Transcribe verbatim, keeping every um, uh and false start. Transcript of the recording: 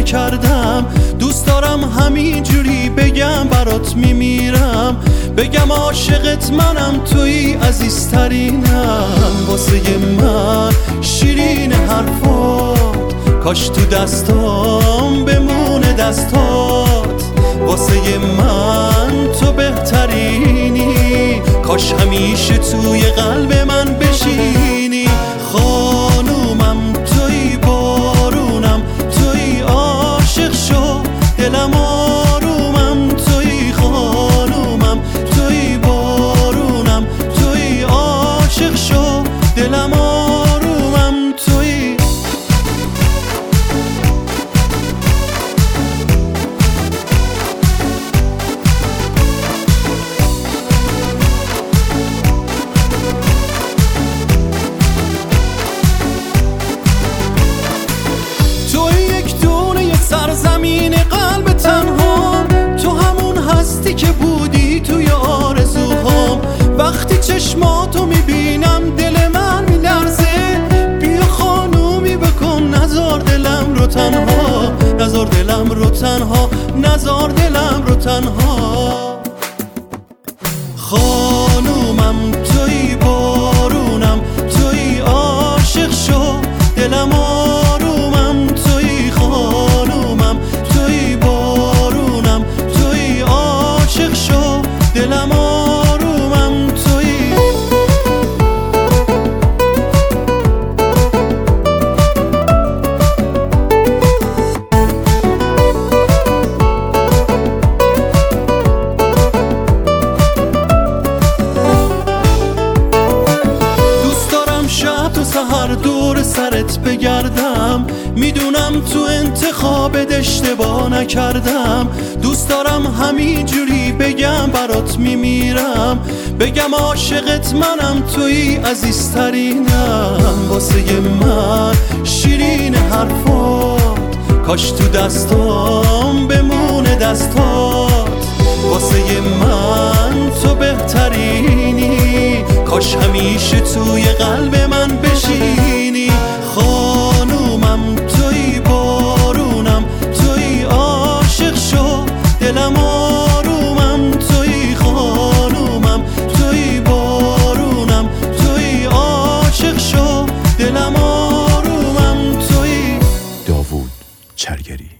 نکردم. دوست دارم همینجوری بگم برات میمیرم، بگم عاشقت منم، توی عزیزترینم. واسه من شیرین حرفات، کاش تو دستام بمونه دستات. واسه من تو بهترینی، کاش همیشه توی قلب من بشینی. خانومم توی، بارونم توی، عاشق شو دلم آرومم توی. خانومم توی، بارونم توی، عاشق شو دلم آرومم توی. زمین قلب تنها، تو همون هستی که بودی توی آرزوهام. وقتی چشماتو میبینم دل من میلرزه، بیا خانومی بکن نزار دلم رو تنها، نزار دلم رو تنها، نزار دلم رو تنها. خانومم توی، بارونم توی، عاشق شو دلم آرومم توی. خانومم توی، بارونم توی، عاشق شو دلم آرومم توی. دوست دارم شب تو سحر دور سرت بگردم، میدونم تو انتخابت اشتباه نکردم. دوست دارم همینجوری بگم برات میمیرم، بگم عاشقت منم، توی عزیزترینم. واسه من شیرین حرفات، کاش تو دستام بمونه دستات. واسه من تو بهترینی، کاش همیشه توی قلب من بشینی. خانومم توی، بارونم توی، عاشق شو دلم آرومم توی. خانومم توی، بارونم توی، عاشق شو دلم آرومم توی. داوود چرگری.